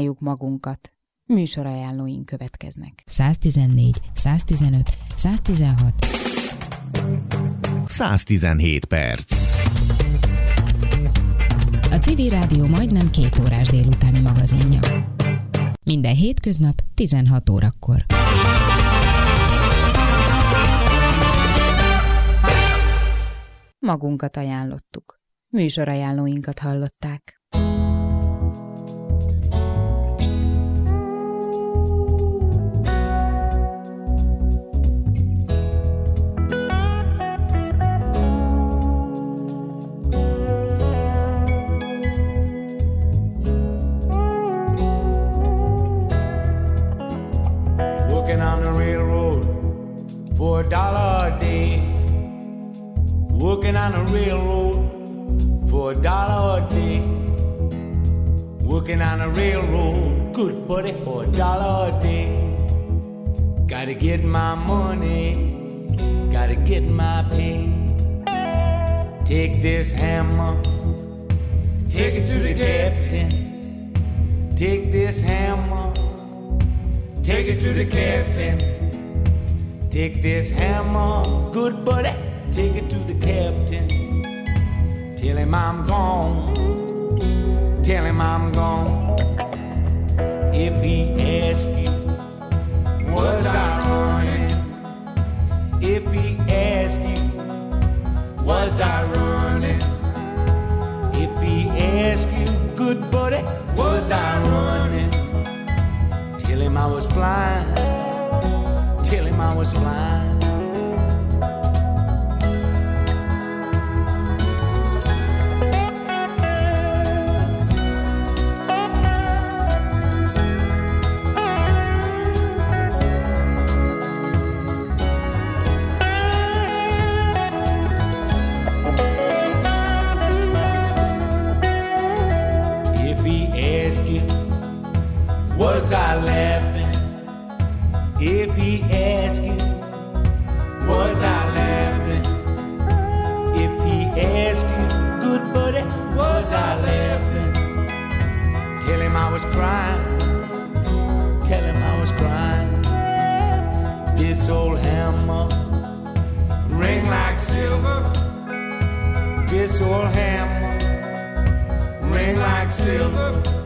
halljuk magunkat. Műsorajánlóink következnek. 114, 115, 116, 117 perc. A Civil Rádió majdnem 2 órás délutáni magazinja. Minden hétköznap 16 órakor. Magunkat ajánlottuk. Műsorajánlóinkat hallották. Working on the railroad for $1 a day. Working on the railroad for $1 a day. Working on the railroad, good buddy, for $1 a day. Gotta get my money, gotta get my pay. Take this hammer, take it to the captain. Take this hammer, take it to the captain. Take this hammer, good buddy, take it to the captain. Tell him I'm gone, tell him I'm gone. If he asks you, was I running? If he asks you, was I running? If he asks you, good buddy, was I running? Tell him I was flying, tell him I was flying. Was I laughing? If he asks you, was I laughing? If he asks you, good buddy, was I laughing? Tell him I was crying, tell him I was crying. This old hammer ring like silver. This old hammer ring like silver.